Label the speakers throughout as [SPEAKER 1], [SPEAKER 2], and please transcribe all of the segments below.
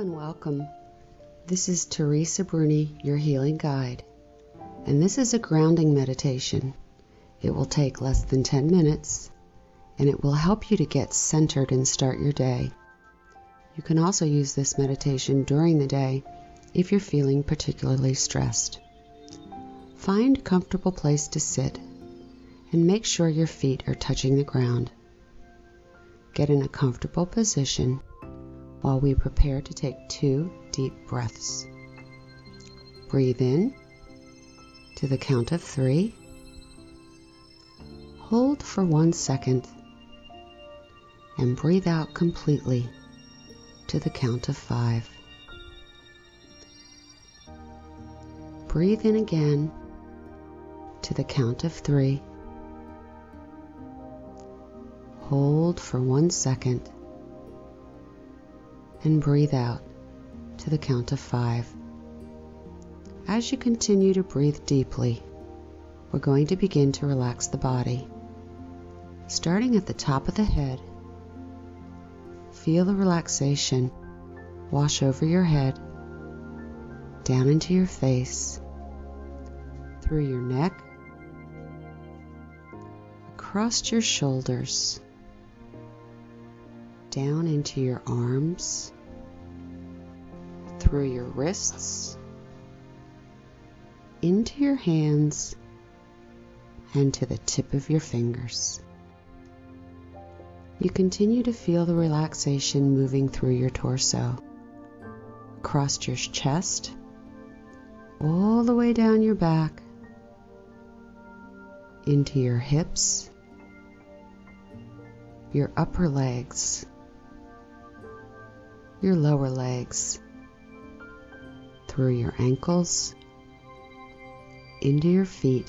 [SPEAKER 1] and welcome. This is Teresa Bruni, your healing guide, and this is a grounding meditation. It will take less than 10 minutes, and it will help you to get centered and start your day. You can also use this meditation during the day if you're feeling particularly stressed. Find a comfortable place to sit, and make sure your feet are touching the ground. Get in a comfortable position while we prepare to take 2 deep breaths. Breathe in to the count of 3. Hold for 1 second and breathe out completely to the count of 5. Breathe in again to the count of 3. Hold for 1 second and breathe out to the count of 5. As you continue to breathe deeply, we're going to begin to relax the body. Starting at the top of the head, feel the relaxation wash over your head, down into your face, through your neck, across your shoulders, down into your arms, through your wrists, into your hands, and to the tip of your fingers. You continue to feel the relaxation moving through your torso, across your chest, all the way down your back, into your hips, your upper legs, your lower legs, through your ankles, into your feet,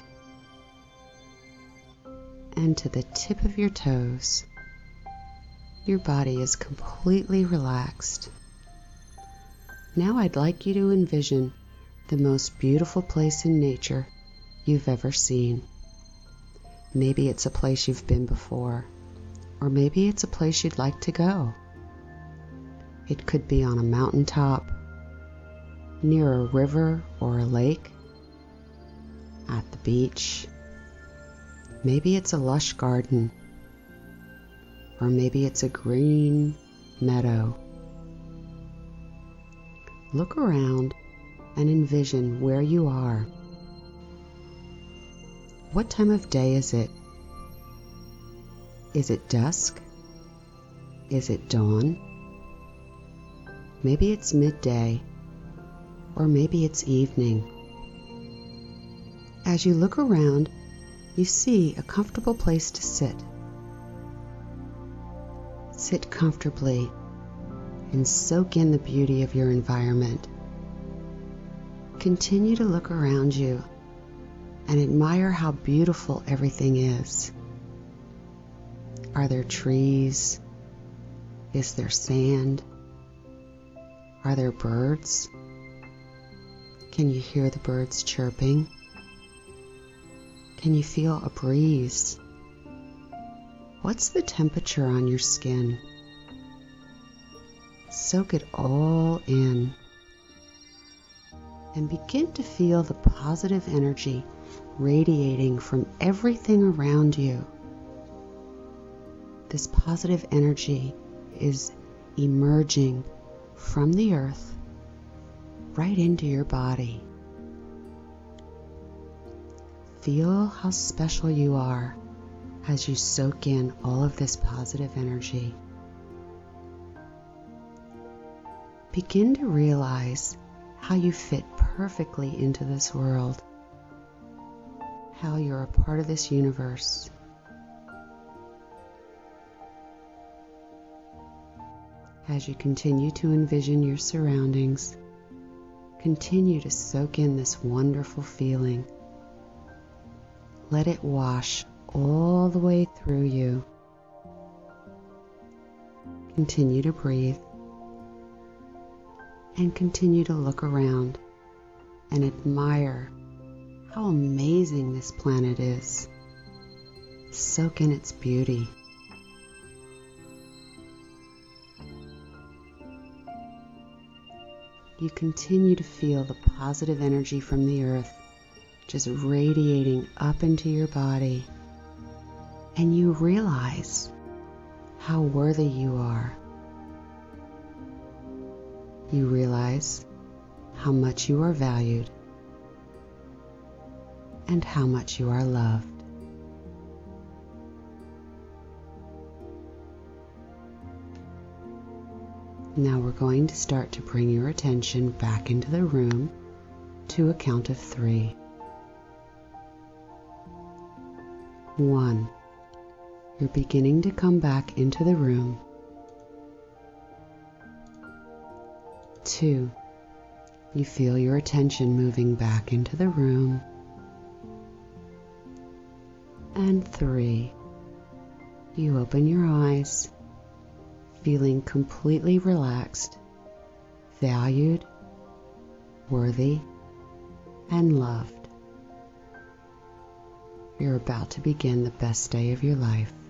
[SPEAKER 1] and to the tip of your toes. Your body is completely relaxed. Now I'd like you to envision the most beautiful place in nature you've ever seen. Maybe it's a place you've been before, or maybe it's a place you'd like to go. It could be on a mountaintop, near a river or a lake, at the beach. Maybe it's a lush garden, or maybe it's a green meadow. Look around and envision where you are. What time of day is it? Is it dusk? Is it dawn? Maybe it's midday, or maybe it's evening. As you look around, you see a comfortable place to sit. Sit comfortably and soak in the beauty of your environment. Continue to look around you and admire how beautiful everything is. Are there trees? Is there sand? Are there birds? Can you hear the birds chirping? Can you feel a breeze? What's the temperature on your skin? Soak it all in and begin to feel the positive energy radiating from everything around you. This positive energy is emerging from the earth right into your body. Feel how special you are as you soak in all of this positive energy. Begin to realize how you fit perfectly into this world, how you're a part of this universe. As you continue to envision your surroundings, continue to soak in this wonderful feeling. Let it wash all the way through you. Continue to breathe and continue to look around and admire how amazing this planet is. Soak in its beauty. you continue to feel the positive energy from the earth just radiating up into your body, and you realize how worthy you are. You realize how much you are valued and how much you are loved. Now we're going to start to bring your attention back into the room to a count of 3. 1. You're beginning to come back into the room. 2. You feel your attention moving back into the room. And 3. You open your eyes, feeling completely relaxed, valued, worthy, and loved. You're about to begin the best day of your life.